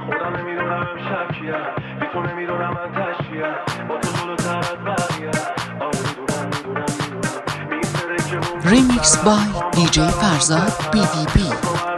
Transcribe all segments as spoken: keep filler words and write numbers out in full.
خودم نمیدونم امشب کیم، بی تو نمیدونم من تشکیم، با تو جلوتر از بقیه. آره میدونم میدونم میدونم میگذره که مون ریمیکس بای دی جی فرزاد بی وی بی.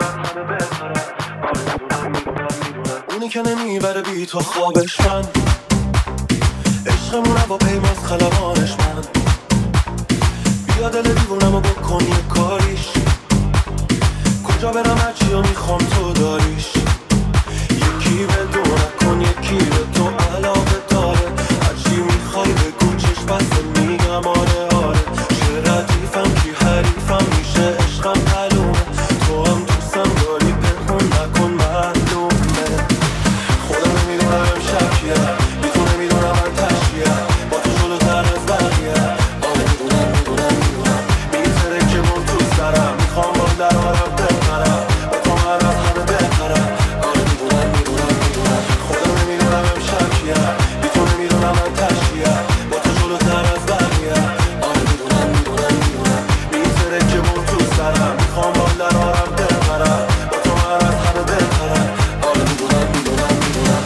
اونی که نمیبره بی تو خوابش من، عشقمونه با پیماز خلبانش من. بیا دل دیوونم و بکن یه کاریش، کجا برم هرچی رو میخوام تو داریش. یکی به دو نکن یکی به تو علاقه داره، هرچی میخوای بگو چشم بسته میگم آره آره. چه ردیفم کی حریفم میشه عشقم معلومه، تو هم دوستم داری پنهون نکن معلومه. خودم نمیدونم امشب کیه، بی تو نمیدونم من تشکیه، با تو جلوتر از بقیه. آره میدونم میدونم میدونم میگذره که من تو سرم، میخوام با درارم بپرم، با تو من از همه بهترم. آره میدونم میدونم میدونم خودم نمیدونم امشب کیه، بی تو نمیدونم من تشکیه، با تو جلوتر از بقیه. آره میدونم میدونم میدونم میگذره که من تو سرم، میخوام با درارم بپرم، با تو من از همه بهترم. آره میدونم میدونم میدونم